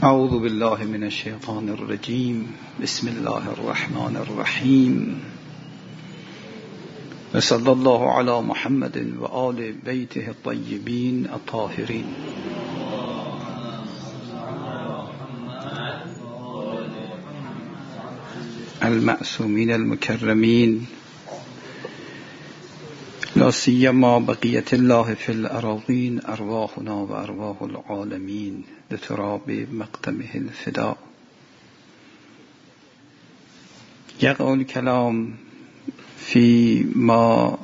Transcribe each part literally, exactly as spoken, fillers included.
اعوذ بالله من الشیطان الرجیم. بسم الله الرحمن الرحیم. و صلی الله علی محمد و آل بیته الطیبین الطاهرین. المعصومین المکرمین، لا سیما بقیت الله فی الأراضین، ارواحنا و ارواح العالمین لتراب مقدمه الفدا. یقع الکلام فی ما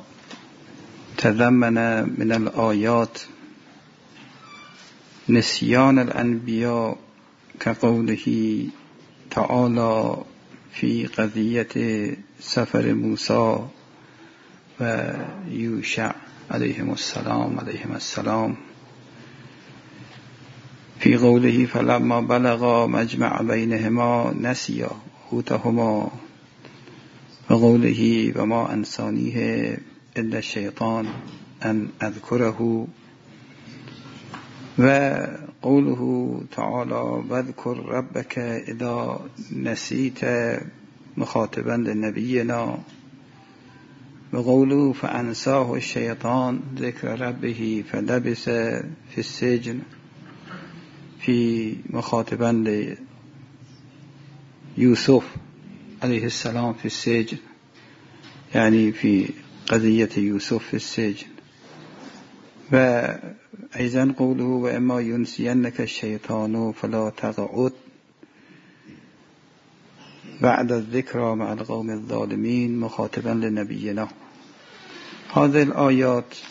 تضمن من الآیات نسیان الانبیاء كقوله تعالی فی قضیة سفر موسی و یوشع علیهم السلام علیهم السلام فی قوله فلما بلغا مجمع بینهما نسیا حوتهما و قوله و ما انسانیه الا الشیطان ان اذکره و قوله تعالی واذکر ربک اذا نسیت مخاطبا لنبینا و قوله فانساه الشیطان ذکر ربه فلبث فی السجن فی مخاطبا یوسف علیه السلام فی السجن، یعنی فی قضیت یوسف فی السجن. و ایضا قوله و اما ینسینک الشیطان فلا تقعد بعد الذکر مع القوم الظالمین مخاطبا لنبینا. هذه الآیات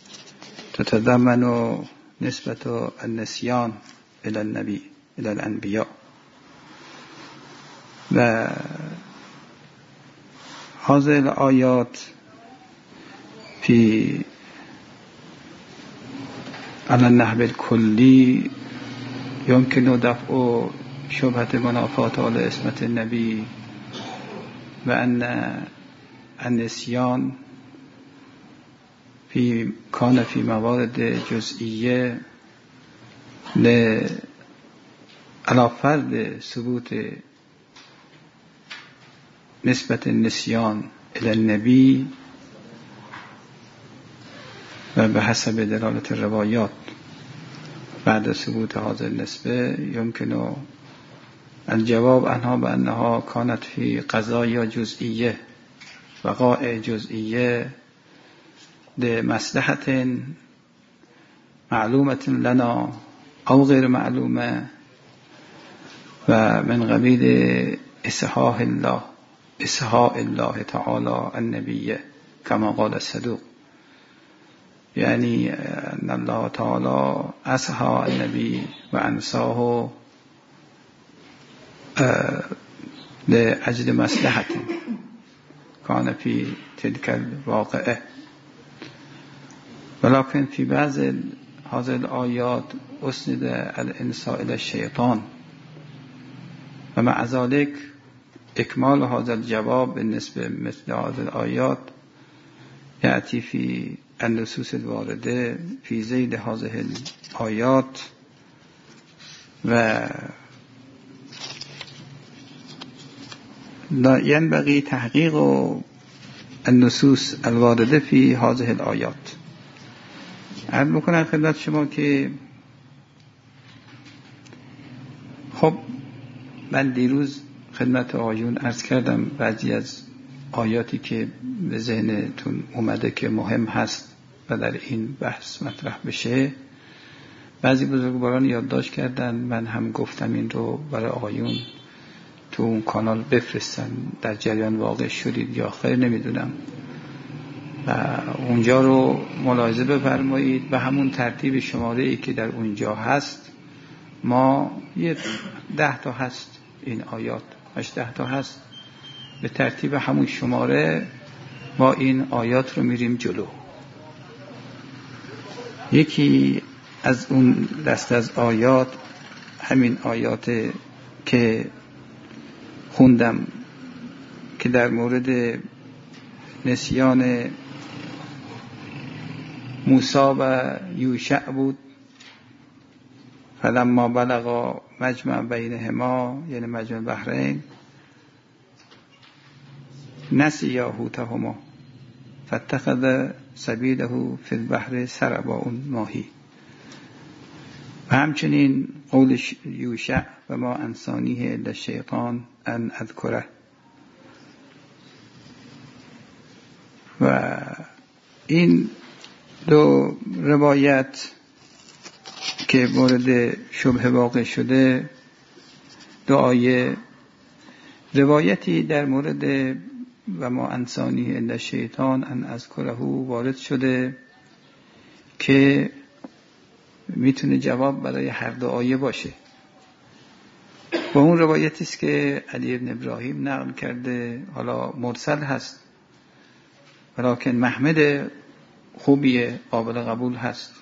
تتضمن نسبة النسیان الى النبی الى الانبیاء و هذه الآیات في على النحو الكلي يمكن دفع شبهة منافات على اسمة النبي وأن النسيان في كان في موارد جزئية على فرض ثبوت نسبة النسيان إلى النبي وبحسب دلالة الروايات بعد ثبوت هذه النسبة يمكن الجواب عنها بأنها كانت في قضايا جزئية وقائع جزئية لمصلحة معلومة لنا أو غير معلومة ومن قبيل إصحاح الله إصحاء الله تعالى النبي كما قال الصدوق، يعني أن الله تعالى أصحى النبي وأنساه لأجل مصلحة كان في تلك الواقعة. ولكن في بعض هذه الآيات أسند الإنساء إلى الشيطان، ومع ذلك إكمال هذا الجواب بالنسبة مثل هذه الآيات يأتي في النصوص الواردة في ذيل هذه الآيات و ينبغي تحقيق النصوص الواردة في هذه الآيات. عرض بکنم خدمت شما که خب من دیروز خدمت آقایون عرض کردم بعضی از آیاتی که به ذهنتون اومده که مهم هست و در این بحث مطرح بشه بعضی بزرگواران یادداشت کردن، من هم گفتم این رو برای آقایون تو اون کانال بفرستن. در جریان واقع شدید یا خیر نمیدونم و اونجا رو ملاحظه بفرمایید. به همون ترتیب شماره ای که در اونجا هست ما یه ده تا هست این آیات، هشده تا هست، به ترتیب همون شماره ما این آیات رو میریم جلو. یکی از اون دست از آیات همین آیات که خوندم که در مورد نسیان موسی و یوشع بود فلما بلغا مجمع بینهما یعنی مجمع بحرین نسیا حوتهما فاتخذ سبیله فی البحر سربا اون ماهی. و همچنین قول یوشع و ما انسانیه الا الشیطان ان اذکره. و این دو روایت که مورد شبهه واقع شده، دو آیه، روایتی در مورد و ما انسانی الا الشیطان ان اذکره وارد شده که میتونه جواب برای هر دو آیه باشه. و اون روایتی است که علی ابن ابراهیم نقل کرده، حالا مرسل هست ولیکن محمد خوبیه، قابل قبول هست.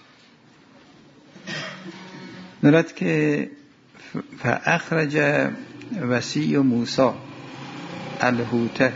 نرد که فاخرج وسی موسی الحوته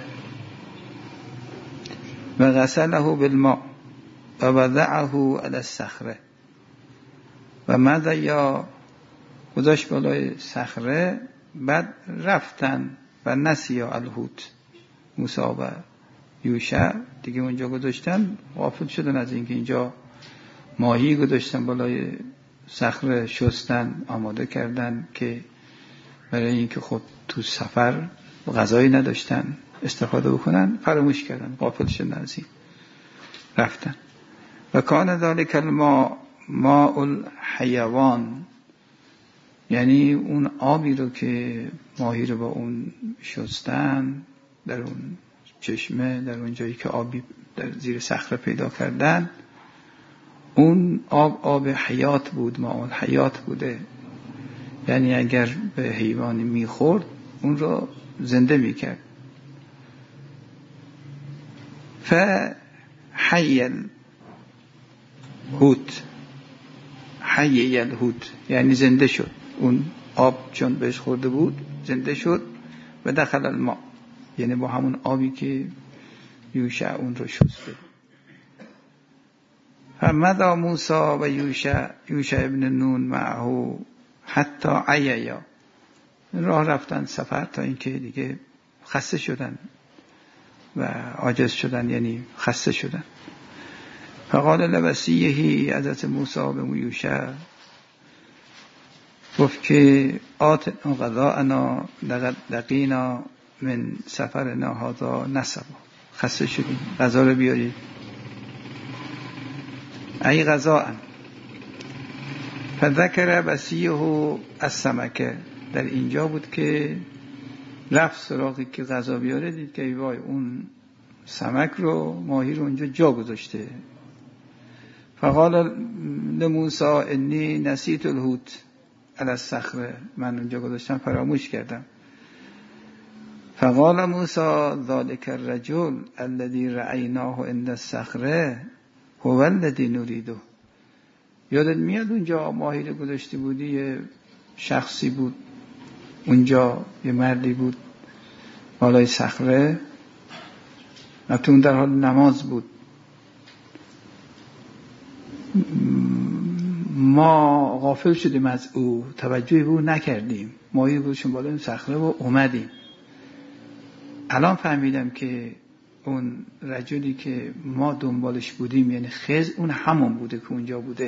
و غسله بالماء و وضعه علی الصخره و ماذا یا گذاشت بالای صخره. بعد رفتن و نسیا الحوت، موسی و یوشع دیگه اونجا گذاشتن، غافل شدن از اینکه اینجا ماهی گذاشتن بالای صخره، شستن، آماده کردن که برای اینکه خود تو سفر غذایی نداشتن استفاده بکنن، فراموش کردن، غافل شدن از این، رفتن. و کان ذلک الماء ماء الحیوان، یعنی اون آبی رو که ماهی رو با اون شستن در اون چشمه، در اون جایی که آبی در زیر صخره پیدا کردن، اون آب آب حیات بود، ماء الحیات بوده. یعنی اگر به حیوانی میخورد اون رو زنده میکرد. فحیل هوت، حی الحوت یعنی زنده شد، اون آب چون بهش خورده بود زنده شد. و دخل الماء یعنی با همون آبی که یوشع اون رو شسته. فمضى موسی و یوشع یوشع ابن نون معه حتی عییا، راه رفتن سفر تا اینکه دیگه خسته شدن و عاجز شدن، یعنی خسته شدن. فقال لوصیه حضرت موسی به یوشع گفت که آتنا غذاءنا لقینا من سفرنا هذا نصبا، خسته شدیم، غذا رو بیارید. ای غذاء. فذکر وصیه السمکه، در اینجا بود که رفت سراغی که غذا بیاره، دید که ای وای اون سمک رو، ماهی رو اونجا جا گذاشته. فقال لموسی انی نسیت الحوت علی الصخره، من اونجا گذاشتم فراموش کردم. فقال موسی ذلک الرجل الذي رأیناه عند الصخره هو الذی نریده. یادت میاد اونجا ماهی رو گذاشته بودی، یه شخصی بود اونجا، یه مردی بود بالای صخره، نتون در حال نماز بود. ما غافل شدیم از او، توجهی به او نکردیم، ماهی گذاشتیم بالای صخره و اومدیم. الان فهمیدم که اون رجلی که ما دنبالش بودیم یعنی خضر، اون همون بوده که اونجا بوده.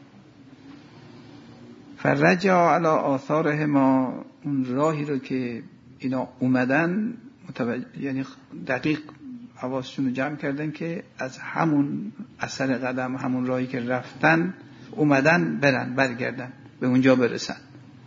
فرجع علی آثارهما، اون راهی رو که اینا اومدن متوجه، یعنی دقیق حواسشون رو جمع کردن که از همون اثر قدم، همون راهی که رفتن اومدن برن، برگردن به اونجا برسن.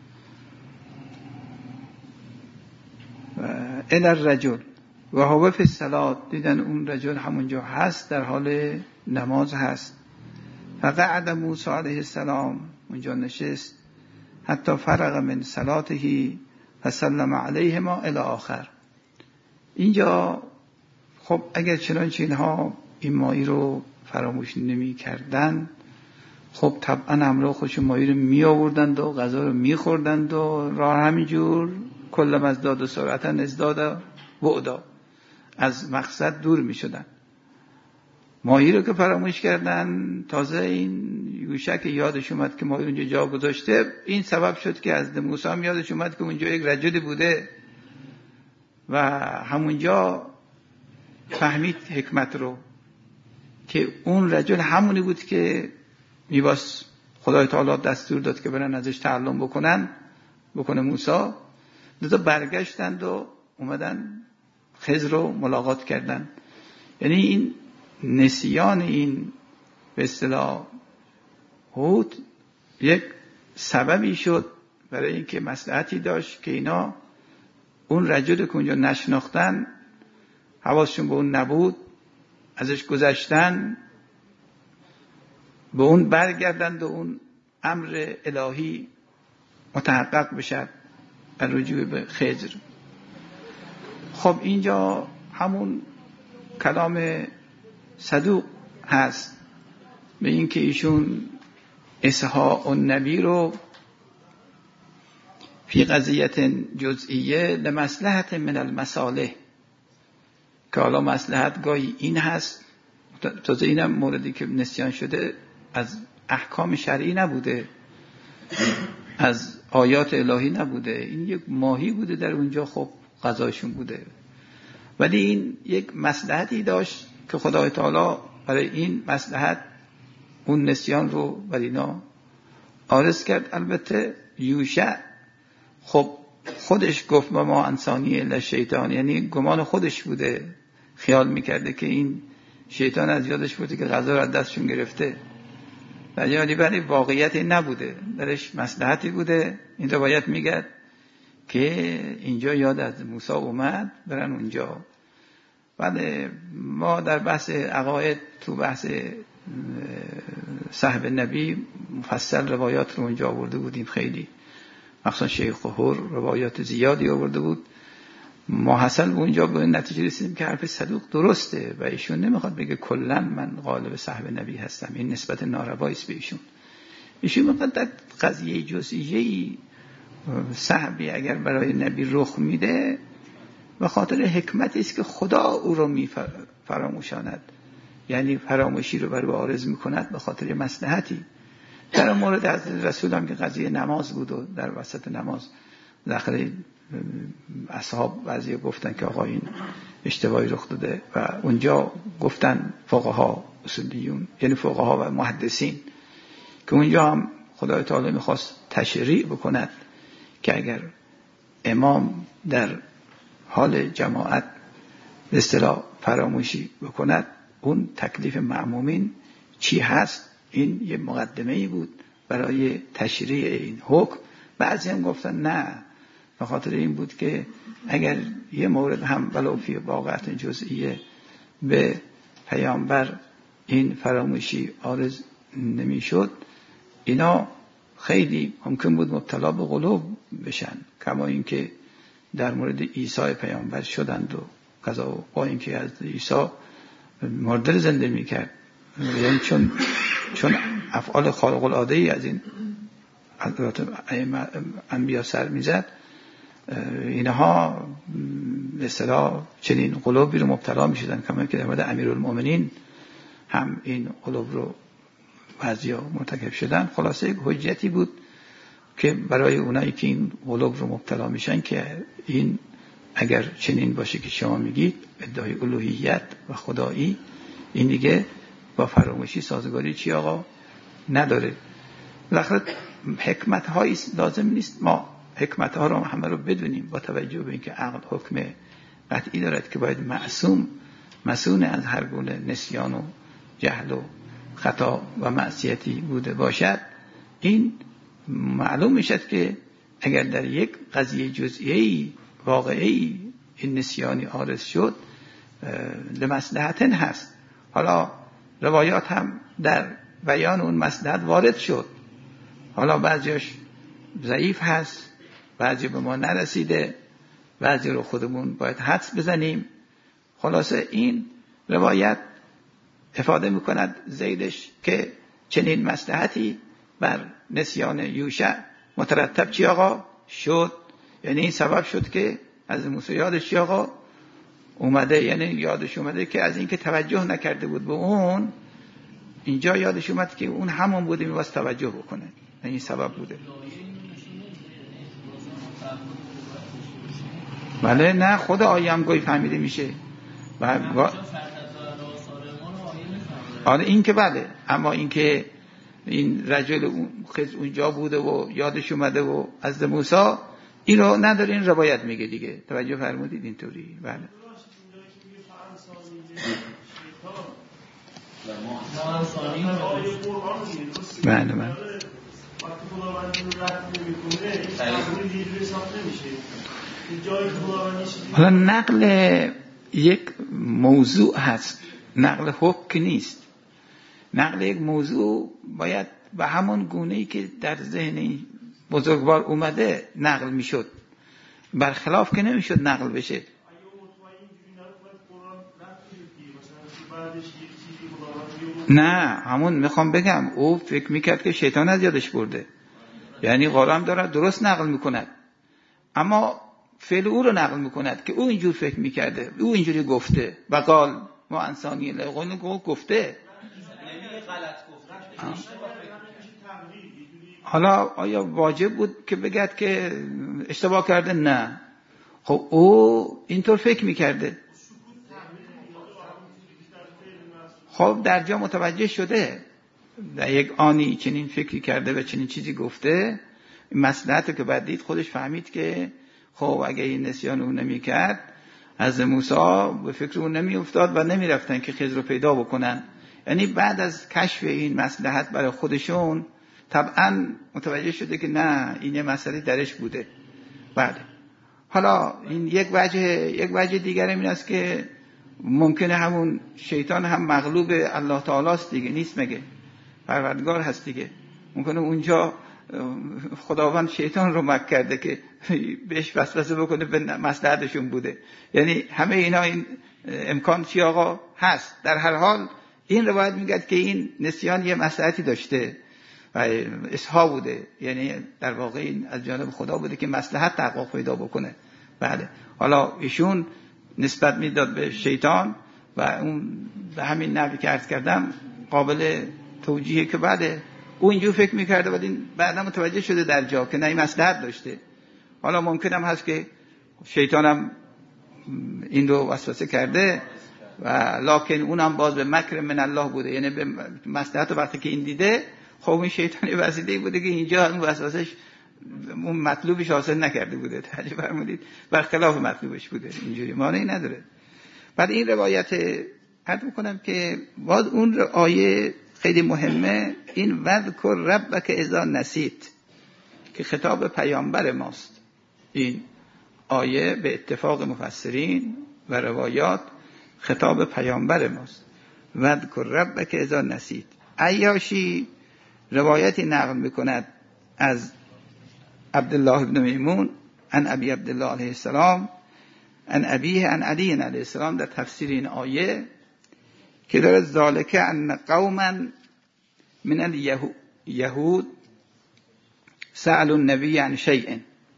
الی الرجل و هو فی الصلاة، دیدن اون رجل همونجا هست، در حال نماز هست. فقعد موسی علیه السلام، اونجا نشست، حتی فرغ من صلاته فسلم علیهما الی آخر. اینجا خب اگر چنانچه اینها این ماهی رو فراموش نمی کردن، خب طبعا همراه خودشون ماهی رو می آوردند و غذا رو می خوردند و راه همینجور کلم از داد و سرعتا ازداد بعدا، از مقصد دور می شدن. ماهی رو که فراموش کردن، تازه این یوشع که یادش اومد که ماهی اونجا جا گذاشته، این سبب شد که از موسی هم یادش اومد که اونجا یک رجلی بوده و همونجا فهمید حکمت رو که اون رجل همونی بود که میباس خدای تعالی دستور داد که برن ازش تعلم بکنن بکنه موسی. دوتا برگشتند و اومدن خضر رو ملاقات کردن. یعنی این نسیان این به اصطلاح هود یک سببی شد برای اینکه مصلحتی داشت که اینا اون رجل که اونجا نشناختن، حواسشون به اون نبود، ازش گذشتن، به اون برگردند و اون امر الهی متحقق بشد در رجوع به خضر. خب اینجا همون کلام صدوق هست به این که ایشون اسحاق النبی رو فی قضیت جزئیه لمصلحت من المصالح، که حالا مصلحت گاهی این هست، تازه اینم موردی که نسیان شده از احکام شرعی نبوده، از آیات الهی نبوده، این یک ماهی بوده در اونجا، خب غذاشون بوده، ولی این یک مصلحتی داشت که خدای تعالی برای این مصلحت اون نسیان رو برای اینا عارض کرد. البته یوشع خب خودش گفت ما انسانی الا شیطان، یعنی گمان خودش بوده، خیال میکرده که این شیطان از یادش بوده که غذا رو از دستشون گرفته، در حالی برای واقعیتی نبوده، درش مصلحتی بوده. این روایت میگه که اینجا یاد از موسی اومد برن اونجا. بله ما در بحث عقاید تو بحث صحب نبی مفصل روایات رو اونجا آورده بودیم، خیلی مخصوصا شیخ قهور روایات زیادی آورده بود. ما حاصل اونجا به نتیجه رسیدیم که حرف صدوق درسته و ایشون نمیخواد بگه کلا من غالب صحب نبی هستم، این نسبت ناروایی است به ایشون. ایشون میخواد در قضیه جزئیه‌ای صحبی اگر برای نبی رخ میده به خاطر حکمتی است که خدا او رو میفراموشاند، یعنی فراموشی رو برای عارض میکند به خاطر مصلحتی. در مورد حضرت رسول هم که قضیه نماز بود و در وسط نماز داخل اصحاب بعضی گفتن که آقا این اشتباهی رخ داده و اونجا گفتن فقها اصولیون، یعنی فقها و محدثین، که اونجا هم خدای تعالی میخواست تشریع بکند که اگر امام در حال جماعت به اصطلاح فراموشی بکند اون تکلیف مأمومین چی هست. این یه مقدمه‌ای بود برای تشریع این حکم. بعضی هم گفتن نه، به خاطر این بود که اگر یه مورد هم ولو فی واقعیت جزئیه به پیامبر این فراموشی عارض نمیشد، اینا خیلی ممکن بود مبتلا به غلو بشن، کما اینکه در مورد عیسی پیامبر شدند و قضا با اینکه از عیسی مرده زنده میکرد، یعنی چون چون افعال خارق العاده ای از این حضرات انبیا سر میزد، اینها به اصطلاح چنین قلوبی رو مبتلا میشدن، کما که در مورد امیرالمومنین هم این قلوب رو بعضیا مرتکب شدن. خلاصه یک حجتی بود که برای اونایی که این قلوب رو مبتلا میشن که این اگر چنین باشه که شما میگید ادعای الوهیت و خدایی، این دیگه با فراموشی سازگاری چی آقا نداره. بالاخره حکمت هایی لازم نیست ما حکمت ها رو همه رو بدونیم، با توجه به اینکه عقل حکم قطعی دارد که باید معصوم مسئول از هر گونه نسیان و جهل و خطا و معصیتی بوده باشد. این معلوم میشد که اگر در یک قضیه جزئی واقعی این نسیانی عارض شد لمصلحت هست. حالا روایات هم در بیان اون مصلحت وارد شد، حالا بعضیش ضعیف هست، بعضی به ما نرسیده، بعضی رو خودمون باید حدس بزنیم. خلاصه این روایت افاده میکند زیدش که چنین مصلحتی بر نسیان یوشع مترتب چی آقا شد، یعنی این سبب شد که از موسی یادش چی آقا اومده، یعنی یادش اومده که از اینکه توجه نکرده بود به اون، اینجا یادش اومد که اون همون بوده می‌خواست توجه بکنه، این سبب بوده. بله نه، خود آیه هم گوی فهمیده میشه و آره این که بله، اما این که این رجل اون خز اونجا بوده و یادش اومده و از موسی، این رو نداره، این روایت میگه دیگه. توجه فرمودید اینطوری؟ بله بله بله. حالا نقل یک موضوع هست، نقل حکم نیست. نقل یک موضوع باید به همون گونه‌ای که در ذهن بزرگوار اومده نقل میشد، برخلاف که نمیشد نقل بشه. نه همون میخوام بگم، او فکر میکرد که شیطان از یادش برده، یعنی قرآن داره درست نقل میکند، اما فعل او رو نقل میکند که او اینجور فکر میکرده، او اینجوری گفته و قال ما انسانی لقون گفته. حالا آیا واجب بود که بگد که اشتباه کرده؟ نه، خب او اینطور فکر میکرده. خب در جا متوجه شده در یک آنی چنین فکری کرده و چنین چیزی گفته، این مصلحت که بعد دید خودش فهمید که خب اگه این نسیان اون نمی کرد از موسی به فکر اون نمی افتاد و نمی رفتن که خضر رو پیدا بکنن. یعنی بعد از کشف این مصلحت برای خودشون طبعا متوجه شده که نه، این یه مسئله درش بوده. بله. حالا این یک وجه یک وجه دیگر این است که ممکنه همون شیطان هم مغلوب الله تعالی است دیگه، نیست مگه؟ پروردگار هست دیگه. ممکنه اونجا خداوند شیطان رو مکر کرده که بهش وسوسه بکنه به مصلحتشون بوده. یعنی همه اینا این امکان چی آقا هست. در هر حال این روایت میگه که این نسیان یه مصلحتی داشته و اصحا بوده، یعنی در واقع این از جانب خدا بوده که مصلحت تحقق پیدا بکنه. بله. حالا ایشون نسبت میداد به شیطان و اون به همین نحوی که عرض کردم قابل توجیه که بعده او اینجور فکر میکرده، بعد این بعدا متوجه شده در جا که نه این مصلحت داشته. حالا ممکن هم هست که شیطان هم این رو وسوسه کرده و لکن اونم باز به مکر من الله بوده، یعنی به مصلحت وقتی که این دیده، خب این شیطانی وسیله بوده که اینجا اون وسوسش اون مطلوبش حاصل نکرده بوده. توجه فرمودید؟ برخلاف مطلوبش بوده. اینجوری معنی نداره. بعد این روایت عرض می‌کنم که باز اون آیه خیلی مهمه، این وذکر ربک اذا نسیت، که خطاب پیامبر ماست. این آیه به اتفاق مفسرین و روایات خطاب پیامبر ماست. وذکر ربک اذا نسیت. عیاشی روایتی نقل میکند از عبدالله بن میمون عن ابی عبدالله علیه السلام عن ابیه عن علی علیه السلام در تفسیر این آیه که داره ذالک ان قوما من الیهود سألوا النبی عن شیء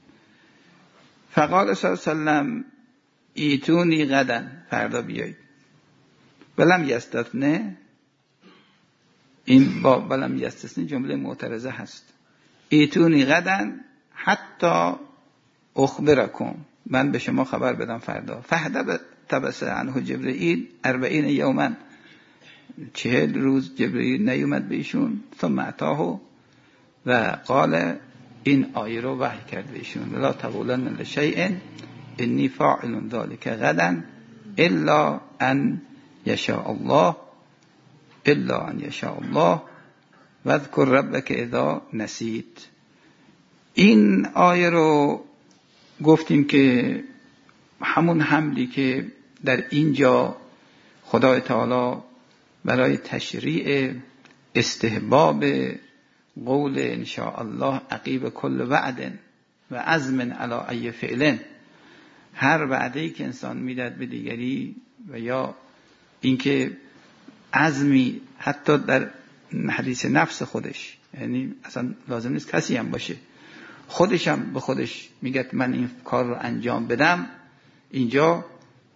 فقال صلی الله علیه وسلم ایتونی غدا، فردا بیایید. ولم یستثنه، این با ولم یستثنه جمله معترضه هست. ایتونی غدا حتی اخبرکم، من به شما خبر بدم فردا. فهدب تبس عنه جبرئیل اربعین یوما، چهل روز جبرئیل نیومد به ایشون. ثم اتاه و قال، این آیه رو وحی کرد به ایشون، لا تقولن لشیء انی فاعل ذلک غدا الا ان یشاء الله الا ان یشاء الله واذکر ربک اذا نسیت. این آیه رو گفتیم که همون حملی که در اینجا خدای تعالی برای تشریع استحباب قول ان شاء الله عقیب کل وعد و عزم علی ای فعل، هر وعده‌ای که انسان میداد به دیگری و یا اینکه عزمی حتی در حدیث نفس خودش، یعنی اصلا لازم نیست کسی هم باشه، خودش هم به خودش میگه من این کار رو انجام بدم، اینجا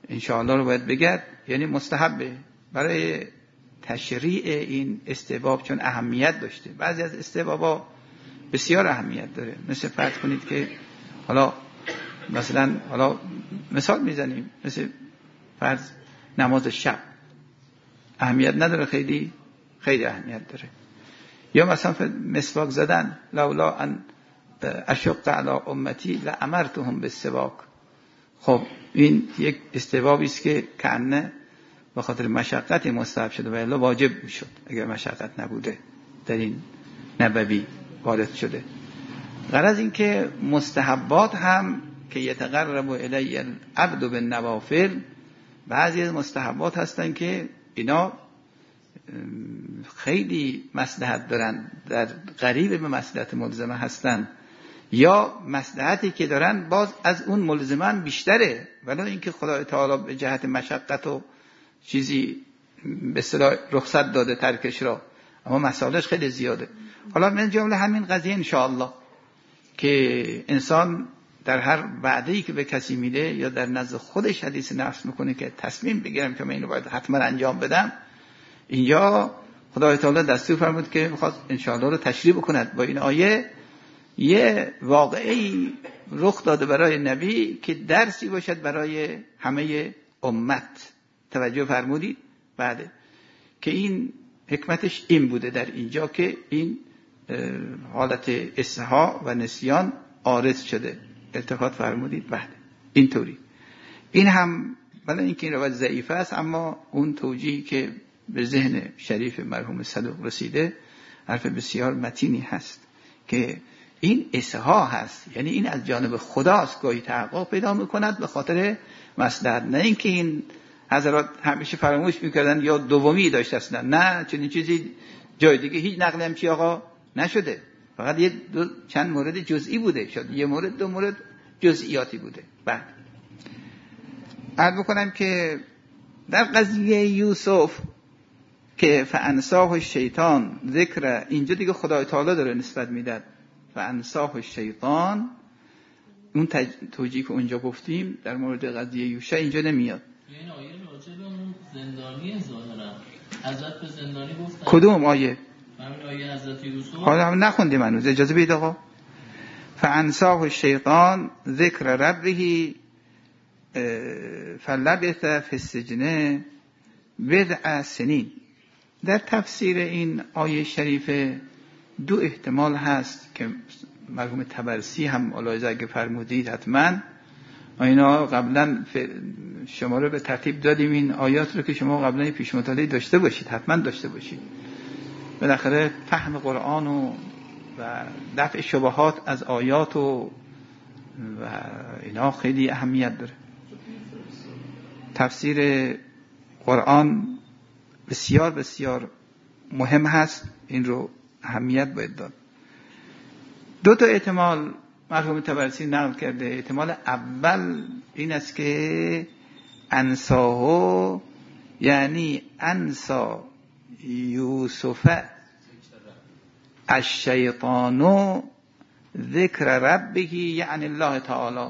انشاءالله رو باید بگرد، یعنی مستحبه برای تشریع این استحباب، چون اهمیت داشته. بعضی از استحبابا بسیار اهمیت داره، مثل فرض کنید که حالا مثلا حالا مثال میزنیم، مثل فرض نماز شب اهمیت نداره؟ خیلی خیلی اهمیت داره. یا مثلا مسواک زدن، لولا ان اشق علی امتی لامرتهم بالسواک. خب این یک استحبابی است که کنه به خاطر مشقت مستحب شده و الا واجب میشد اگر مشقت نبوده، در این نبوی وارد شده. غرض این که مستحبات هم که یتقرب الی العبد بالنوافل، بعضی از مستحبات هستن که اینا خیلی مصلحت دارن، در قریب به مصلحت ملزمه هستن، یا مصلحتی که دارن باز از اون ملزمه بیشتره، ولی اینکه خدای تعالی به جهت مشقت و چیزی به اصطلاح رخصت داده ترکش را، اما مسائلش خیلی زیاده. حالا من جمله همین قضیه انشاءالله که انسان در هر وعده‌ای که به کسی میده یا در نزد خودش حدیث نفس میکنه که تصمیم بگیرم که من اینو باید حتما انجام بدم، اینجا خدای تعالی دستور فرمود که میخواد انشاءالله رو تشریح بکند. با این آیه یه واقعی رخ داده برای نبی که درسی باشد برای همه امت. توجه فرمودید؟ بعد که این حکمتش این بوده در اینجا که این حالت اسها و نسیان عارض شده. التفات فرمودید؟ بعد اینطوری این هم بلا اینکه این روایت ضعیف است، اما اون توجیهی که به ذهن شریف مرحوم صدوق رسیده حرف بسیار متینی هست که این اسها هست، یعنی این از جانب خداست، گاهی تحقق پیدا میکند به خاطر مصلحت، نه اینکه این حضرات همیشه فراموش میکردن یا دومی داشت اصلا، نه چنین چیزی جای دیگه هیچ نقل هم چی آقا نشده، فقط یه دو چند مورد جزئی بوده، شاید یه مورد دو مورد جزئیاتی بوده. بعد عرض بکنم که در قضیه یوسف که فانساه الشیطان ذکر، اینجا دیگه خدای تعالی داره نسبت میداد فانساه الشیطان، اون تج... توجیه که اونجا گفتیم در مورد قضیه یوشع اینجا نمیاد. این آیه راجع به اون زندانی ظاهرا حضرت به زندانی گفتن. کدوم آیه؟ همین آیه حضرت یوسف. حالا هم نخوندیم هنوز، اجازه بدید آقا. فانساه الشیطان ذکر ربه فلبث فی السجن بضع سنین. در تفسیر این آیه شریفه دو احتمال هست که مرحوم طبرسی هم ملاحظه اگه فرمودید حتما اینا قبلا شما رو به ترتیب دادیم، این آیات رو که شما قبلا پیش مطالعه داشته باشید، حتما داشته باشید. بالاخره فهم قرآن و و دفع شبهات از آیات و و اینا خیلی اهمیت داره. تفسیر قرآن بسیار بسیار مهم هست، این رو اهمیت باید داد. دو تا احتمال مرحوم طبرسی نقل کرده. احتمال اول این است که انساهو یعنی انسا یوسف الشیطانو ذکر ربه یعنی الله تعالی،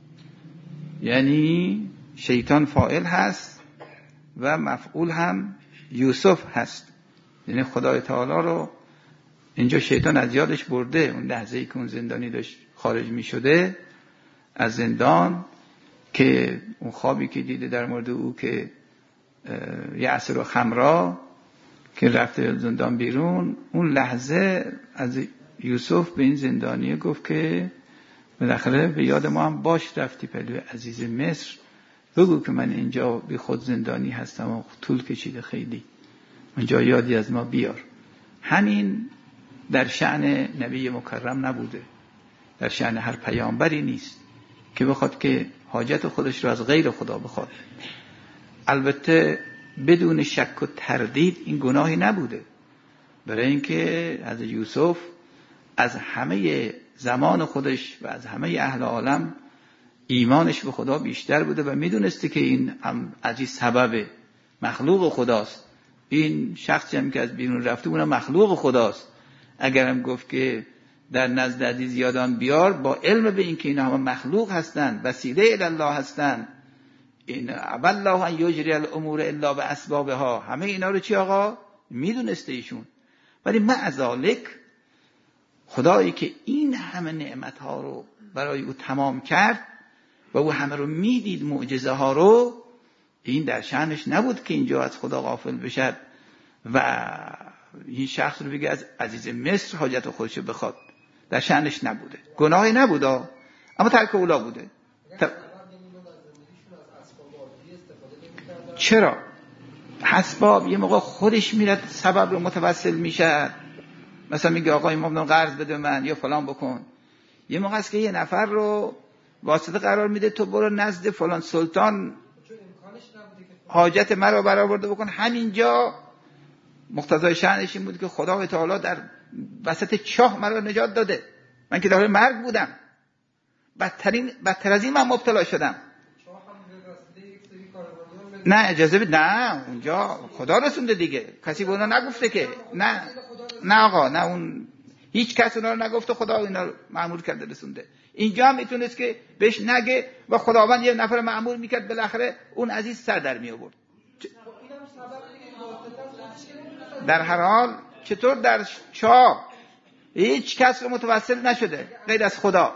یعنی شیطان فاعل هست و مفعول هم یوسف هست، یعنی خدای تعالی رو اینجا شیطان از یادش برده. اون لحظه‌ای که اون زندانی داشت خارج می شده از زندان، که اون خوابی که دیده در مورد او که یعصر و خمرا که رفته زندان بیرون، اون لحظه از یوسف به این زندانیه گفت که بالاخره به یاد ما هم باش رفتی پلوی عزیز مصر، بگو که من اینجا بی خود زندانی هستم و طول کشیده خیلی، اونجا یادی از ما بیار. همین در شأن نبی مکرم نبوده، در شأن هر پیامبری نیست که بخواد که حاجت خودش رو از غیر خدا بخواد. البته بدون شک و تردید این گناهی نبوده، برای اینکه از یوسف از همه زمان خودش و از همه اهل عالم ایمانش به خدا بیشتر بوده و میدونسته که این هم عزیز سبب مخلوق خداست. این شخصی هم که از بیرون رفته اونم مخلوق خداست. اگرم گفت که در نزد عزیز یادان بیار، با علم به این که اینا هم مخلوق هستند، وسیله الی الله هستند، این والله ان یجری الامور الا باسبابها، همه اینا رو چی آقا میدونسته ایشون. ولی مع ذالک خدایی که این همه نعمت ها رو برای او تمام کرد و او همه رو میدید، معجزه ها رو، این در شأنش نبود که اینجا از خدا غافل بشد و این شخص رو بگه از عزیز مصر حاجت خودش بخواد. در شأنش نبوده، گناهی نبوده، اما ترک اولا بوده. ت... چرا؟ اسباب یه موقع خودش میره سبب رو متوسل میشه، مثلا میگه آقا امام قرض بده من یا فلان بکن. یه موقع است که یه نفر رو واسطه قرار میده، تو برو نزد فلان سلطان حاجت مرا برآورده بکن. همینجا مقتضای شأنش این بود که خدا تعالی در وسط چاه مرا نجات داده، من که داره مرگ بودم، بدترین بدتر از این من مبتلا شدم. نه اجازه بید، نه اونجا خدا رسونده دیگه، کسی به اونا نگفته که نه نه آقا، نه اون هیچ کس اونا رو نگفته، خدا اینا رو مأمور کرده رسونده. اینجا هم میتونست که بهش نگه و خداوند یه نفر مأمور میکرد، بالاخره اون عزیز سر در می آورد. در هر حال چطور در چاه هیچ کس رو متوسل نشده غیر از خدا.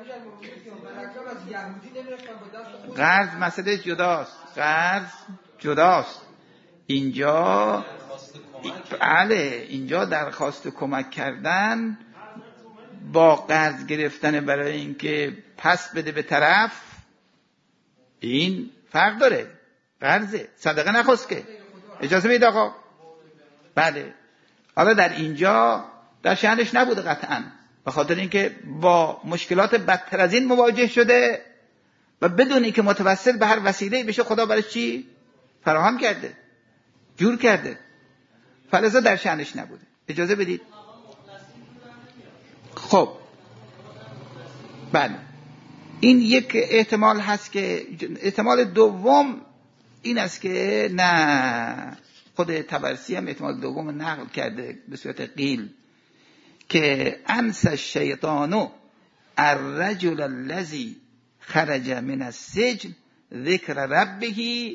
قرض مسئله جداست، قرض جداست. اینجا بله، اینجا درخواست کمک کردن با قرض گرفتن برای اینکه پس بده به طرف، این فرق داره. قرضه، صدقه نخواست که اجازه بید آقا. بله، حالا در اینجا در شأنش نبوده قطعاً، به خاطر اینکه با مشکلات بدتر از این مواجه شده و بدون اینکه متوسل به هر وسیله‌ای بشه خدا برای چی فراهم کرده، جور کرده، فلذا در شأنش نبوده. اجازه بدید. خب بله، این یک احتمال هست. که احتمال دوم این است که نه، خود طبرسی هم احتمال دوم نقل کرده به صورت قیل که انس الشیطان الرجل الذی خرج من السجن ذکر ربه،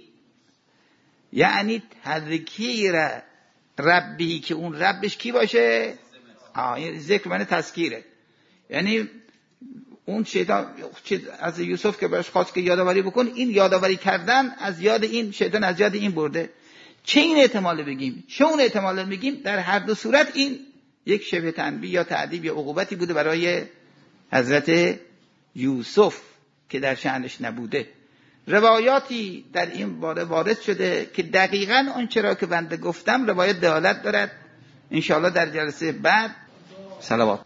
یعنی تذکیر ربی، که اون ربش کی باشه؟ آه، ذکر معنی تذکیره، یعنی اون شیطان از یوسف که برش خواست که یادآوری بکن، این یادآوری کردن از یاد این شیطان از یاد این برده. چه این احتمال بگیم چه اون احتمال بگیم، در هر دو صورت این یک شبه تنبیه یا تعذیب یا عقوبتی بوده برای حضرت یوسف که در شأنش نبوده. روایاتی در این باره وارد شده که دقیقاً اون چرا که بنده گفتم روایت دلالت دارد. انشاءالله در جلسه بعد صلوات